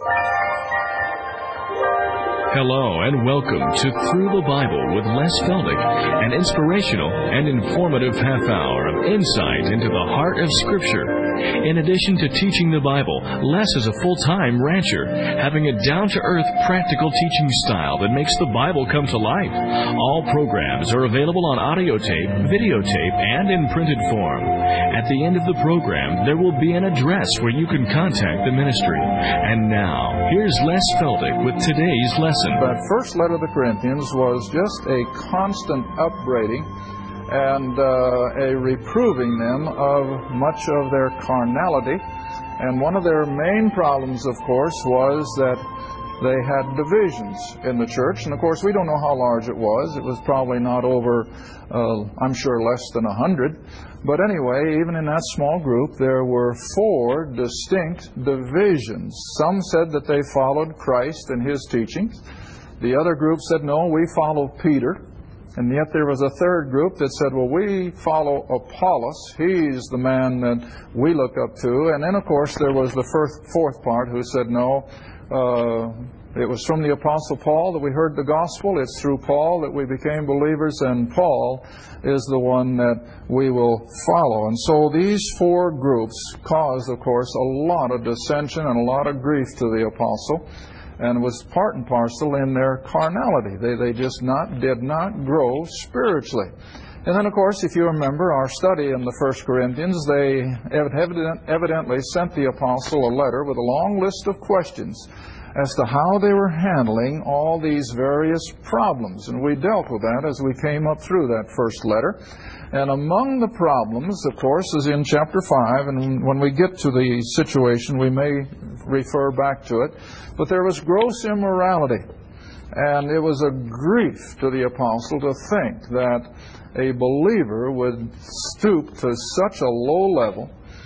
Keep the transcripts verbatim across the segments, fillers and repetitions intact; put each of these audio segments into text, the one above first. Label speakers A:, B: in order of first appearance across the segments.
A: Hello and welcome to Through the Bible with Les Feldick, an inspirational and informative half hour of insight into the heart of Scripture. In addition to teaching the Bible, Les is a full-time rancher, having a down-to-earth, practical teaching style that makes the Bible come to life. All programs are available on audio tape, videotape, and in printed form. At the end of the program, there will be an address where you can contact the ministry. And now, here's Les Feldick with today's lesson.
B: That first letter of the Corinthians was just a constant upbraiding and uh, a reproving them of much of their carnality. And one of their main problems, of course, was that they had divisions in the church. And, of course, we don't know how large it was. It was probably not over, uh, I'm sure, less than a hundred. But anyway, even in that small group, there were four distinct divisions. Some said that they followed Christ and His teachings. The other group said, no, we follow Peter. And yet there was a third group that said, well, we follow Apollos. He's the man that we look up to. And then, of course, there was the first, fourth part who said, no, uh, it was from the Apostle Paul that we heard the gospel. It's through Paul that we became believers, and Paul is the one that we will follow. And so these four groups caused, of course, a lot of dissension and a lot of grief to the apostle, and was part and parcel in their carnality. They they just not did not grow spiritually. And then, of course, if you remember our study in the First Corinthians, they evident, evidently sent the apostle a letter with a long list of questions as to how they were handling all these various problems. And we dealt with that as we came up through that first letter. And among the problems, of course, is in chapter five, and when we get to the situation, we may refer back to it. But there was gross immorality. And it was a grief to the apostle to think that a believer would stoop to such a low level,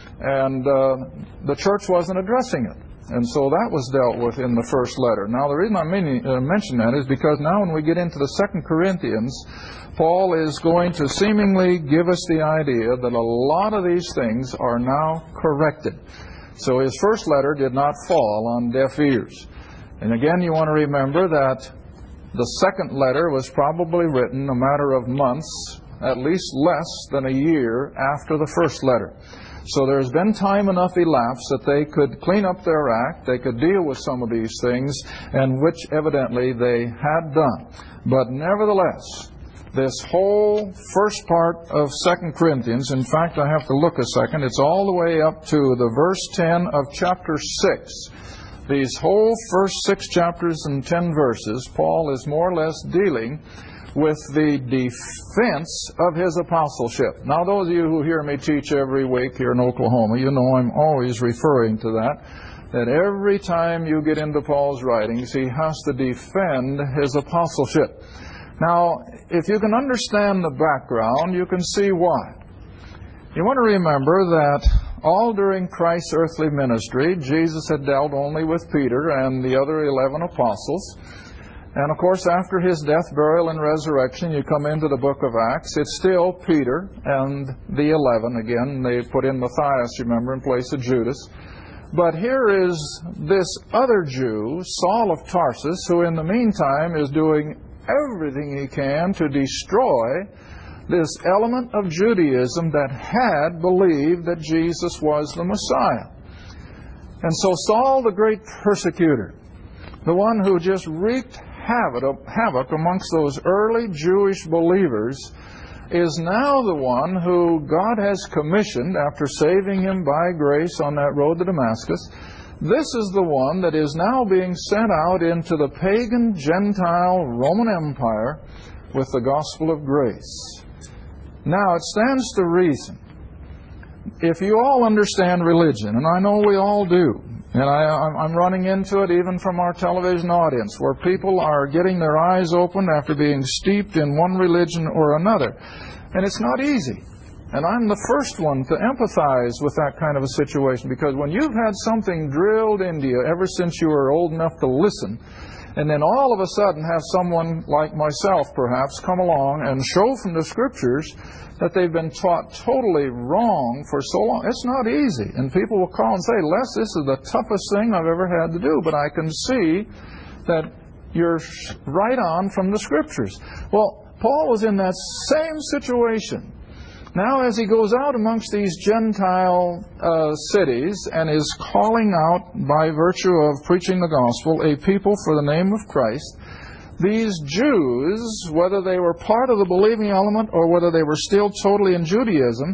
B: and uh, the church wasn't addressing it. And so that was dealt with in the first letter. Now, the reason I mean, uh, mention that is because now when we get into the Second Corinthians, Paul is going to seemingly give us the idea that a lot of these things are now corrected. So his first letter did not fall on deaf ears. And again, you want to remember that the second letter was probably written a matter of months, at least less than a year after the first letter. So there's been time enough elapsed that they could clean up their act, they could deal with some of these things, and which evidently they had done. But nevertheless, this whole first part of Second Corinthians, in fact, I have to look a second, it's all the way up to the verse ten of chapter six. These whole first six chapters and ten verses, Paul is more or less dealing with the defense of his apostleship. Now, those of you who hear me teach every week here in Oklahoma, you know I'm always referring to that, that every time you get into Paul's writings, he has to defend his apostleship. Now, if you can understand the background, you can see why. You want to remember that all during Christ's earthly ministry, Jesus had dealt only with Peter and the other eleven apostles. And, of course, after his death, burial, and resurrection, you come into the book of Acts. It's still Peter and the eleven. Again, they put in Matthias, remember, in place of Judas. But here is this other Jew, Saul of Tarsus, who in the meantime is doing everything he can to destroy this element of Judaism that had believed that Jesus was the Messiah. And so Saul, the great persecutor, the one who just wreaked havoc amongst those early Jewish believers, is now the one who God has commissioned after saving him by grace on that road to Damascus. This is the one that is now being sent out into the pagan, Gentile, Roman Empire with the gospel of grace. Now, it stands to reason, if you all understand religion, and I know we all do, and I, I'm running into it even from our television audience, where people are getting their eyes opened after being steeped in one religion or another. And it's not easy. And I'm the first one to empathize with that kind of a situation, because when you've had something drilled into you ever since you were old enough to listen, and then all of a sudden have someone like myself perhaps come along and show from the Scriptures that they've been taught totally wrong for so long. It's not easy. And people will call and say, Les, this is the toughest thing I've ever had to do, but I can see that you're right on from the Scriptures. Well, Paul was in that same situation. Now, as he goes out amongst these Gentile uh, cities and is calling out, by virtue of preaching the gospel, a people for the name of Christ, these Jews, whether they were part of the believing element or whether they were still totally in Judaism,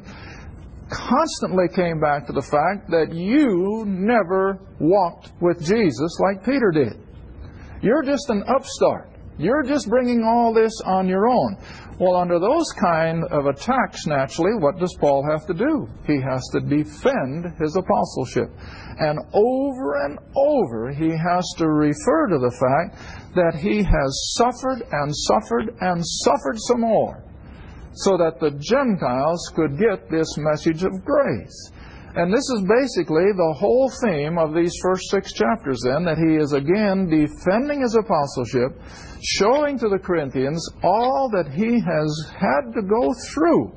B: constantly came back to the fact that you never walked with Jesus like Peter did. You're just an upstart. You're just bringing all this on your own. Well, under those kind of attacks, naturally, what does Paul have to do? He has to defend his apostleship. And over and over, he has to refer to the fact that he has suffered and suffered and suffered some more, so that the Gentiles could get this message of grace. And this is basically the whole theme of these first six chapters, then, that he is again defending his apostleship, showing to the Corinthians all that he has had to go through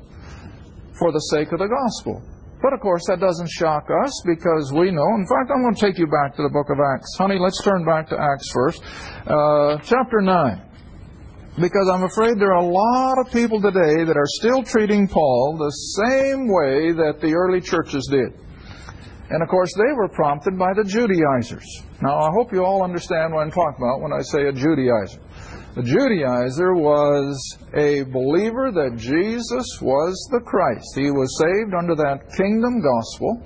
B: for the sake of the gospel. But of course, that doesn't shock us, because we know. In fact, I'm going to take you back to the book of Acts. Honey, let's turn back to Acts first. Uh, chapter nine. Because I'm afraid there are a lot of people today that are still treating Paul the same way that the early churches did. And of course, they were prompted by the Judaizers. Now, I hope you all understand what I'm talking about when I say a Judaizer. The Judaizer was a believer that Jesus was the Christ. He was saved under that kingdom gospel,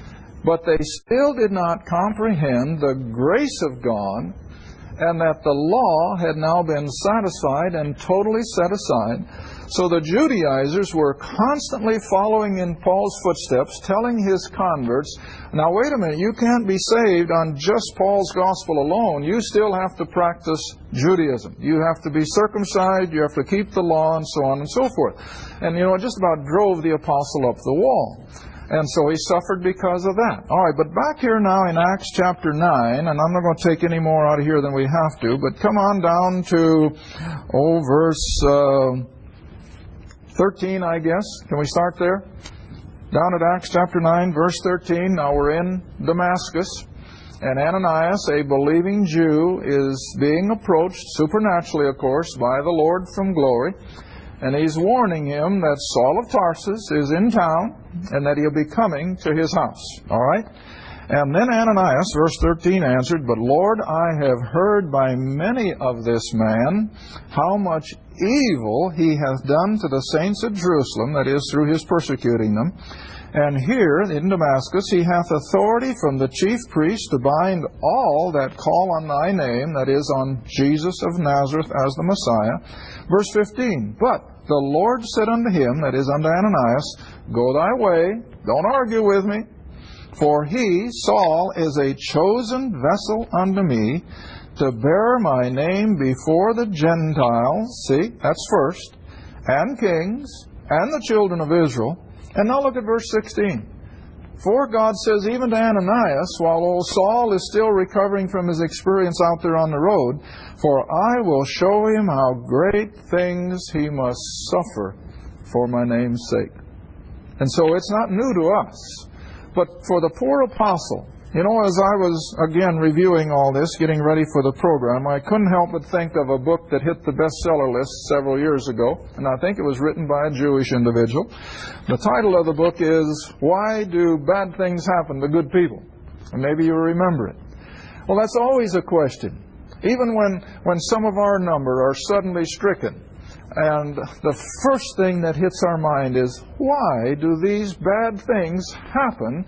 B: but they still did not comprehend the grace of God, and that the law had now been satisfied and totally set aside. So the Judaizers were constantly following in Paul's footsteps, telling his converts, now wait a minute, you can't be saved on just Paul's gospel alone. You still have to practice Judaism. You have to be circumcised, you have to keep the law, and so on and so forth. And you know, it just about drove the apostle up the wall. And so he suffered because of that. All right, but back here now in Acts chapter nine, and I'm not going to take any more out of here than we have to, but come on down to, oh, verse uh, thirteen, I guess. Can we start there? Down at Acts chapter nine, verse thirteen. Now we're in Damascus, and Ananias, a believing Jew, is being approached, supernaturally, of course, by the Lord from glory. And he's warning him that Saul of Tarsus is in town and that he'll be coming to his house. All right? And then Ananias, verse thirteen, answered, But Lord, I have heard by many of this man how much evil he hath done to the saints at Jerusalem, that is, through his persecuting them. And here in Damascus he hath authority from the chief priest to bind all that call on thy name, that is, on Jesus of Nazareth as the Messiah. Verse fifteen, But the Lord said unto him, that is, unto Ananias, Go thy way, don't argue with me, for he, Saul, is a chosen vessel unto me to bear my name before the Gentiles, see, that's first, and kings, and the children of Israel. And now look at verse sixteen. For God says even to Ananias, while old Saul is still recovering from his experience out there on the road, For I will show him how great things he must suffer for my name's sake. And so it's not new to us. But for the poor apostle, you know, as I was, again, reviewing all this, getting ready for the program, I couldn't help but think of a book that hit the bestseller list several years ago, and I think it was written by a Jewish individual. The title of the book is, Why Do Bad Things Happen to Good People? And maybe you remember it. Well, that's always a question. Even when, when some of our number are suddenly stricken, and the first thing that hits our mind is, why do these bad things happen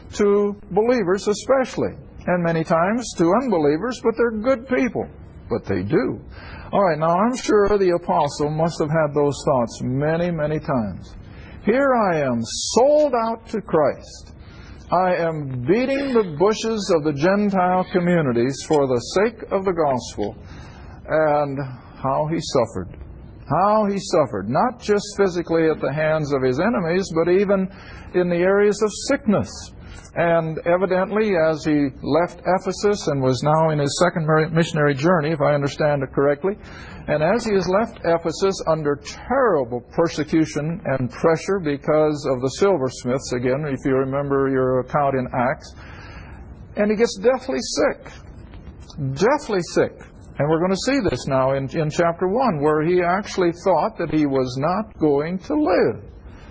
B: to believers especially, and many times to unbelievers, but they're good people. But they do. All right, now I'm sure the apostle must have had those thoughts many, many times. Here I am, sold out to Christ. I am beating the bushes of the Gentile communities for the sake of the gospel. And how he suffered. How he suffered, not just physically at the hands of his enemies, but even in the areas of sickness. And evidently, as he left Ephesus and was now in his second missionary journey, if I understand it correctly, and as he has left Ephesus under terrible persecution and pressure because of the silversmiths, again, if you remember your account in Acts, and he gets deathly sick. Deathly sick. And we're going to see this now in, in chapter one, where he actually thought that he was not going to live.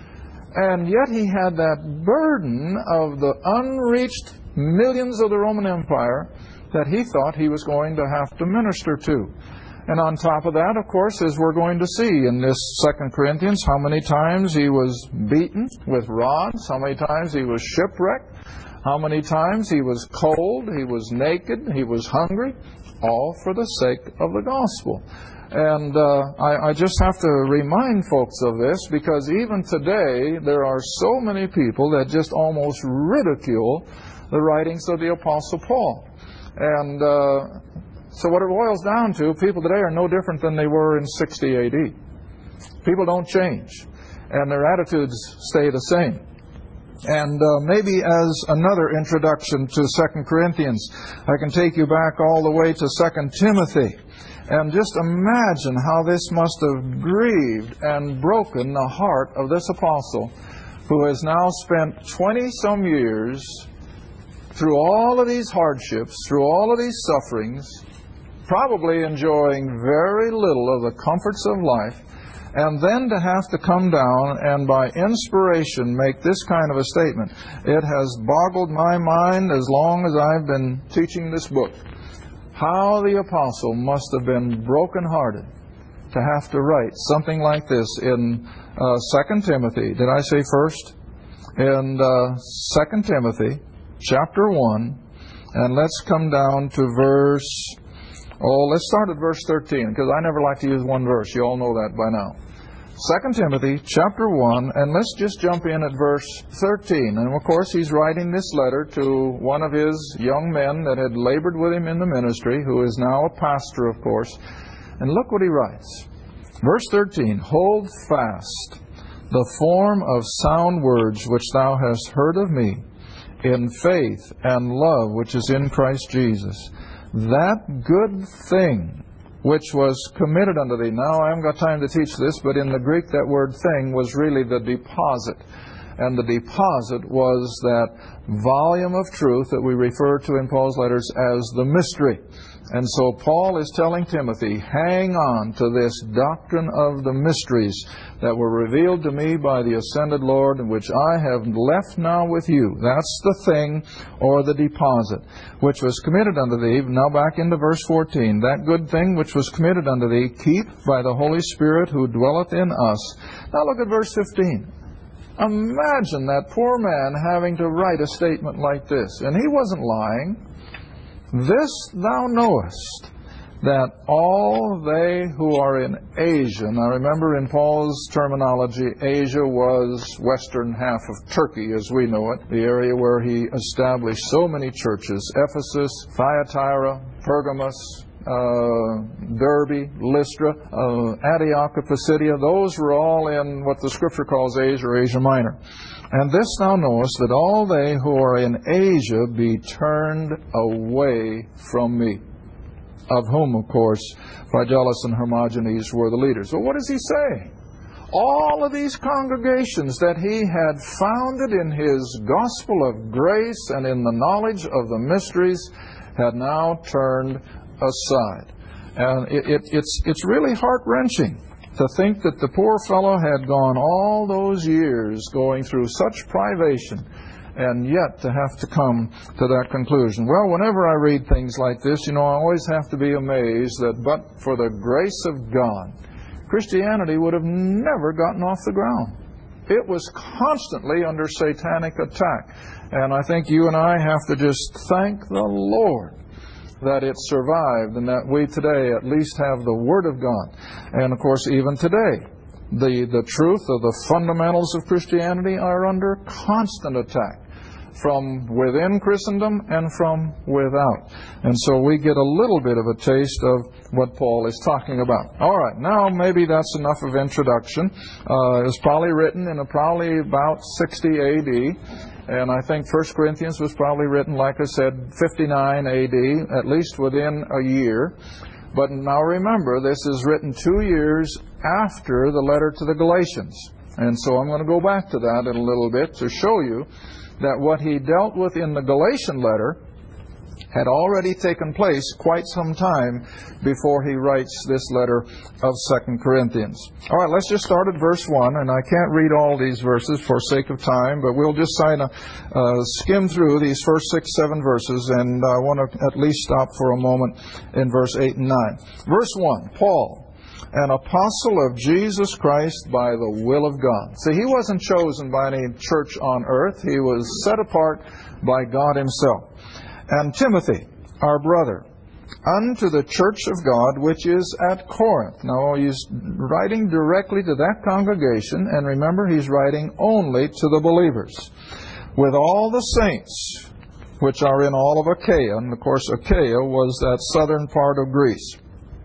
B: And yet he had that burden of the unreached millions of the Roman Empire that he thought he was going to have to minister to. And on top of that, of course, as we're going to see in this Second Corinthians, how many times he was beaten with rods, how many times he was shipwrecked, how many times he was cold, he was naked, he was hungry, all for the sake of the gospel. And uh, I, I just have to remind folks of this, because even today there are so many people that just almost ridicule the writings of the Apostle Paul. And uh, so what it boils down to, people today are no different than they were in sixty A D. People don't change, and their attitudes stay the same. And uh, maybe as another introduction to Second Corinthians, I can take you back all the way to Second Timothy. And just imagine how this must have grieved and broken the heart of this apostle, who has now spent twenty-some years through all of these hardships, through all of these sufferings, probably enjoying very little of the comforts of life, and then to have to come down and by inspiration make this kind of a statement. It has boggled my mind as long as I've been teaching this book. How the apostle must have been brokenhearted to have to write something like this in uh, Second Timothy. Did I say first? In uh, Second Timothy, chapter one, and let's come down to verse, oh, let's start at verse thirteen, because I never like to use one verse. You all know that by now. Second Timothy, chapter one, and let's just jump in at verse thirteen. And of course, he's writing this letter to one of his young men that had labored with him in the ministry, who is now a pastor, of course. And look what he writes. Verse thirteen, hold fast the form of sound words which thou hast heard of me, in faith and love which is in Christ Jesus. That good thing which was committed unto thee. Now, I haven't got time to teach this, but in the Greek that word thing was really the deposit. And the deposit was that volume of truth that we refer to in Paul's letters as the mystery. And so Paul is telling Timothy, hang on to this doctrine of the mysteries that were revealed to me by the ascended Lord, and which I have left now with you. That's the thing, or the deposit, which was committed unto thee. Now back into verse fourteen. That good thing which was committed unto thee, keep by the Holy Spirit who dwelleth in us. Now look at verse fifteen. Imagine that poor man having to write a statement like this. And he wasn't lying. This thou knowest, that all they who are in Asia, now remember in Paul's terminology, Asia was western half of Turkey as we know it, the area where he established so many churches, Ephesus, Thyatira, Pergamos, uh, Derbe, Lystra, uh, Antioch of Pisidia. Those were all in what the Scripture calls Asia or Asia Minor. And this thou knowest, that all they who are in Asia be turned away from me, of whom, of course, Phygellus and Hermogenes were the leaders. So what does he say? All of these congregations that he had founded in his gospel of grace and in the knowledge of the mysteries had now turned aside. And it, it, it's, it's really heart-wrenching to think that the poor fellow had gone all those years going through such privation and yet to have to come to that conclusion. Well, whenever I read things like this, you know, I always have to be amazed that but for the grace of God, Christianity would have never gotten off the ground. It was constantly under satanic attack. And I think you and I have to just thank the Lord that it survived and that we today at least have the Word of God. And of course, even today, the, the truth of the fundamentals of Christianity are under constant attack from within Christendom and from without. And so we get a little bit of a taste of what Paul is talking about. All right, now maybe that's enough of introduction. Uh, it was probably written in a, probably about sixty A D And I think First Corinthians was probably written, like I said, fifty-nine A D, at least within a year. But now remember, this is written two years after the letter to the Galatians. And so I'm going to go back to that in a little bit to show you that what he dealt with in the Galatian letter had already taken place quite some time before he writes this letter of Second Corinthians. All right, let's just start at verse one, and I can't read all these verses for sake of time, but we'll just kind of uh, skim through these first six, seven verses, and I want to at least stop for a moment in verse eight and nine. Verse one, Paul, an apostle of Jesus Christ by the will of God. See, he wasn't chosen by any church on earth. He was set apart by God himself. And Timothy, our brother, unto the church of God which is at Corinth. Now, he's writing directly to that congregation, and remember, he's writing only to the believers. With all the saints which are in all of Achaia, and of course Achaia was that southern part of Greece.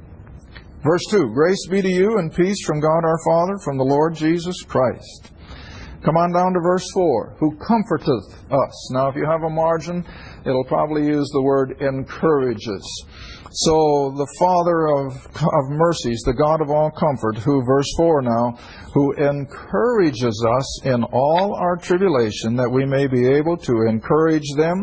B: Verse two, grace be to you and peace from God our Father, from the Lord Jesus Christ. Come on down to verse four, who comforteth us. Now, if you have a margin, it'll probably use the word encourages. So, the Father of, of mercies, the God of all comfort, who, verse four now, who encourages us in all our tribulation, that we may be able to encourage them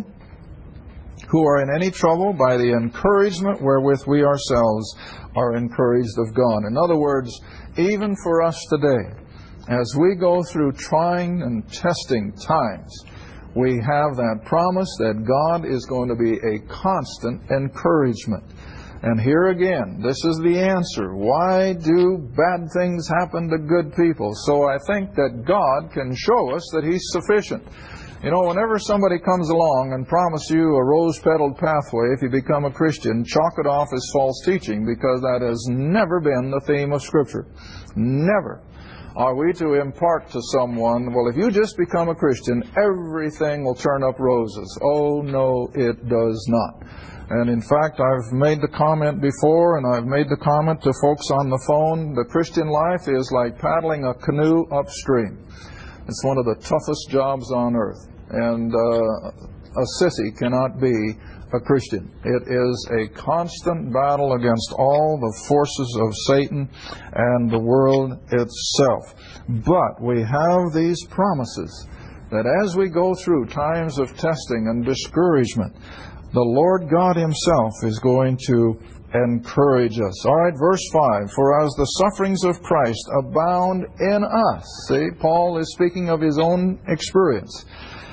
B: who are in any trouble by the encouragement wherewith we ourselves are encouraged of God. In other words, even for us today, as we go through trying and testing times, we have that promise that God is going to be a constant encouragement. And here again, this is the answer. Why do bad things happen to good people? So I think that God can show us that He's sufficient. You know, whenever somebody comes along and promises you a rose-petaled pathway if you become a Christian, chalk it off as false teaching, because that has never been the theme of Scripture. Never. Are we to impart to someone, well, if you just become a Christian, everything will turn up roses? Oh, no, it does not. And in fact, I've made the comment before, and I've made the comment to folks on the phone, the Christian life is like paddling a canoe upstream. It's one of the toughest jobs on earth. And uh, a sissy cannot be a Christian. It is a constant battle against all the forces of Satan and the world itself. But we have these promises that as we go through times of testing and discouragement, the Lord God Himself is going to encourage us. All right, verse five, for as the sufferings of Christ abound in us. See, Paul is speaking of his own experience.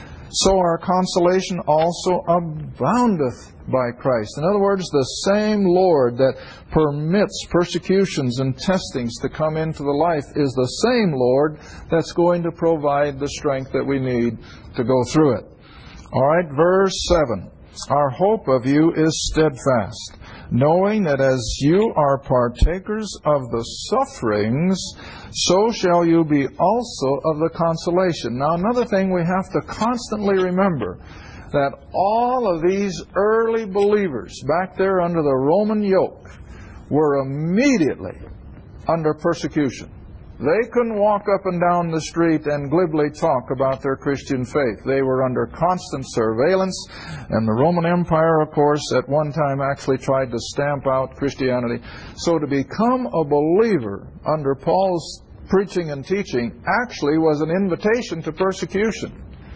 B: So our consolation also aboundeth by Christ. In other words, the same Lord that permits persecutions and testings to come into the life is the same Lord that's going to provide the strength that we need to go through it. All right, verse seven. Our hope of you is steadfast, knowing that as you are partakers of the sufferings, so shall you be also of the consolation. Now, another thing we have to constantly remember, that all of these early believers back there under the Roman yoke were immediately under persecution. They couldn't walk up and down the street and glibly talk about their Christian faith. They were under constant surveillance, and the Roman Empire, of course, at one time actually tried to stamp out Christianity. So to become a believer under Paul's preaching and teaching actually was an invitation to persecution.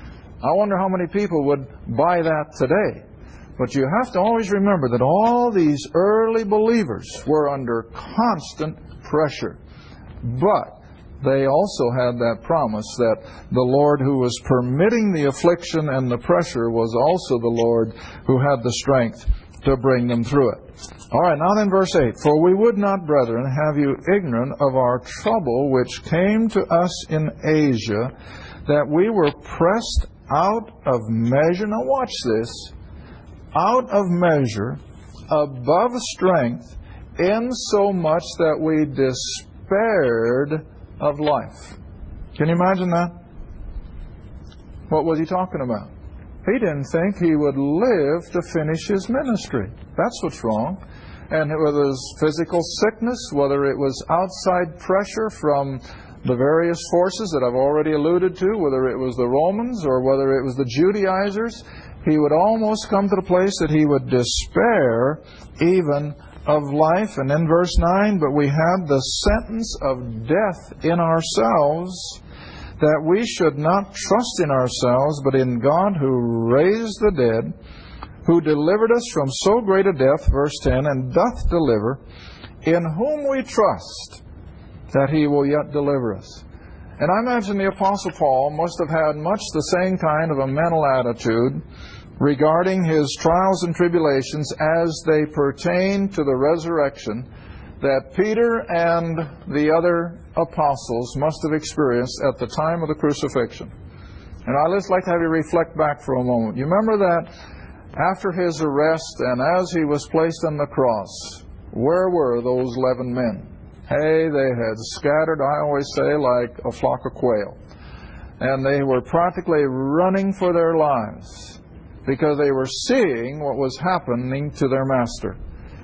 B: I wonder how many people would buy that today. But you have to always remember that all these early believers were under constant pressure. But they also had that promise that the Lord who was permitting the affliction and the pressure was also the Lord who had the strength to bring them through it. All right, now then verse eight. For we would not, brethren, have you ignorant of our trouble which came to us in Asia, that we were pressed out of measure. Now watch this. Out of measure, above strength, insomuch that we despaired of life. Can you imagine that? What was he talking about? He didn't think he would live to finish his ministry. That's what's wrong. And whether it was physical sickness, whether it was outside pressure from the various forces that I've already alluded to, whether it was the Romans or whether it was the Judaizers, he would almost come to the place that he would despair even of life. And in verse nine, but we had the sentence of death in ourselves, that we should not trust in ourselves, but in God who raised the dead, who delivered us from so great a death, verse ten, and doth deliver, in whom we trust, that he will yet deliver us. And I imagine the Apostle Paul must have had much the same kind of a mental attitude regarding his trials and tribulations as they pertain to the resurrection that Peter and the other apostles must have experienced at the time of the crucifixion. And I'd just like to have you reflect back for a moment. You remember that after his arrest and as he was placed on the cross, where were those eleven men? Hey, they had scattered, I always say, like a flock of quail. And they were practically running for their lives because they were seeing what was happening to their master.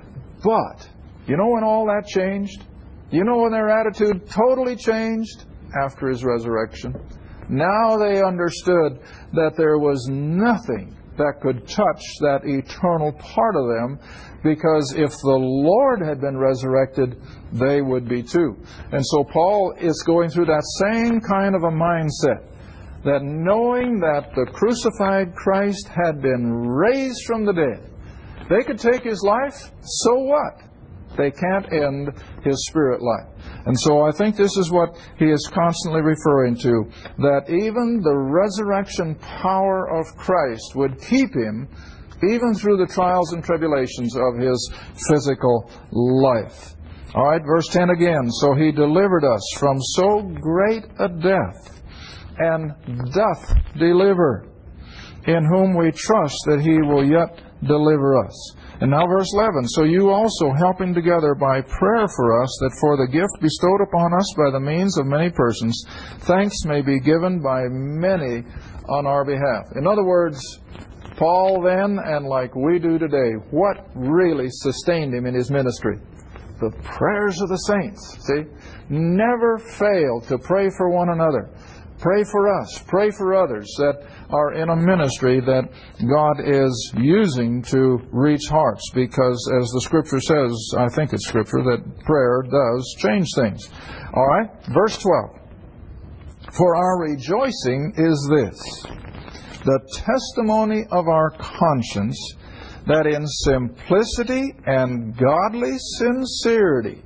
B: But, you know when all that changed? You know when their attitude totally changed? After his resurrection. Now they understood that there was nothing that could touch that eternal part of them, because if the Lord had been resurrected, they would be too. And so Paul is going through that same kind of a mindset, that knowing that the crucified Christ had been raised from the dead, they could take his life, so what? They can't end his spirit life. And so I think this is what he is constantly referring to, that even the resurrection power of Christ would keep him even through the trials and tribulations of his physical life. All right, verse ten again. So he delivered us from so great a death, and doth deliver, in whom we trust that he will yet deliver us. And now verse eleven, so you also helping together by prayer for us, that for the gift bestowed upon us by the means of many persons, thanks may be given by many on our behalf. In other words, Paul then, and like we do today, what really sustained him in his ministry? The prayers of the saints. See? Never fail to pray for one another. Pray for us. Pray for others that are in a ministry that God is using to reach hearts. Because as the Scripture says, I think it's Scripture, that prayer does change things. All right? Verse twelve. For our rejoicing is this, the testimony of our conscience, that in simplicity and godly sincerity,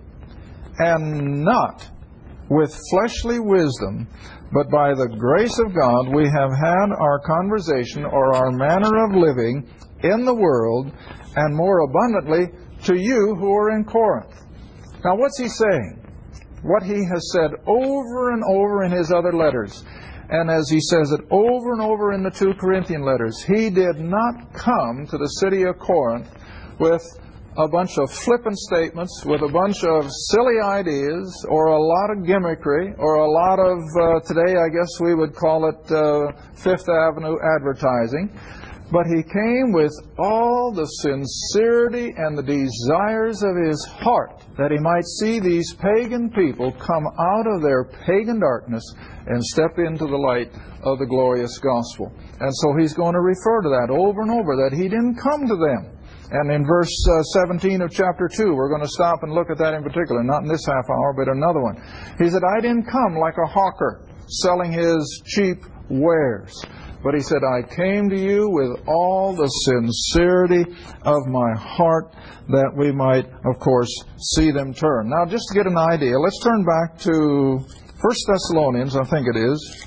B: and not with fleshly wisdom, but by the grace of God, we have had our conversation, or our manner of living, in the world, and more abundantly to you who are in Corinth. Now what's he saying? What he has said over and over in his other letters, and as he says it over and over in the two Corinthian letters, he did not come to the city of Corinth with a bunch of flippant statements, with a bunch of silly ideas, or a lot of gimmickry, or a lot of, uh, today I guess we would call it uh, Fifth Avenue advertising. But he came with all the sincerity and the desires of his heart, that he might see these pagan people come out of their pagan darkness and step into the light of the glorious gospel. And so he's going to refer to that over and over, that he didn't come to them. And in verse uh, seventeen of chapter two, we're going to stop and look at that in particular, not in this half hour, but another one. He said, I didn't come like a hawker selling his cheap wares. But he said, I came to you with all the sincerity of my heart, that we might, of course, see them turn. Now, just to get an idea, let's turn back to First Thessalonians, I think it is.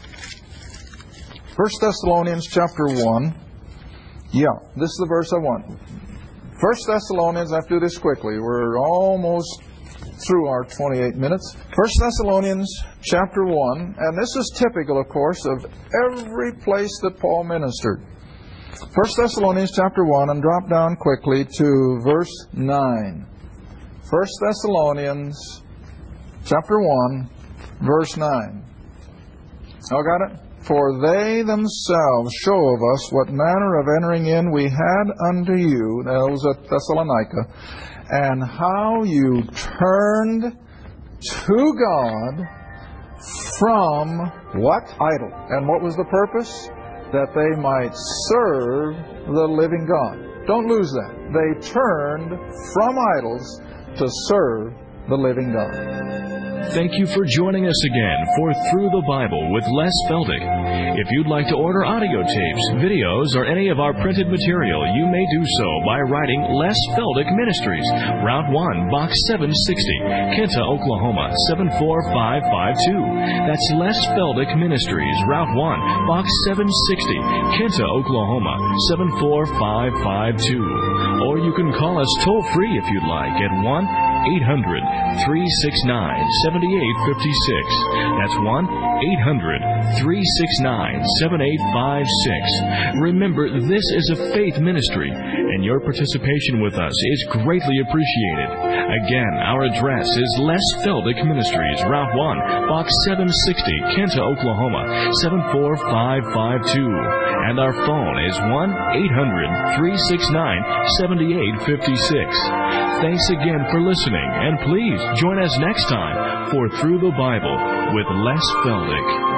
B: First Thessalonians chapter one. Yeah, this is the verse I want. First Thessalonians, I have to do this quickly. We're almost through our twenty-eight minutes. First Thessalonians chapter one, and this is typical, of course, of every place that Paul ministered. First Thessalonians chapter one, and drop down quickly to verse nine. First Thessalonians chapter one, verse nine. All got it? For they themselves show of us what manner of entering in we had unto you, that was at Thessalonica, and how you turned to God from what?
C: Idol.
B: And what was the purpose? That they might serve the living God. Don't lose that. They turned from idols to serve the living God.
A: Thank you for joining us again for Through the Bible with Les Feldick. If you'd like to order audio tapes, videos, or any of our printed material, you may do so by writing Les Feldick Ministries, Route one, Box seven sixty, Kenta, Oklahoma, seven four five five two. That's Les Feldick Ministries, Route one, Box seven sixty, Kenta, Oklahoma, seven four five five two. Or you can call us toll-free if you'd like at one eight hundred, three six nine, seven eight five six. That's one eight hundred, three six nine, seven eight five six. Remember, this is a faith ministry, and your participation with us is greatly appreciated. Again, our address is Les Feldick Ministries, Route one, Box seven sixty, Kenta, Oklahoma, seven four five five two. And our phone is one eight hundred, three six nine, seven eight five six. Thanks again for listening, and please join us next time for Through the Bible with Les Feldick.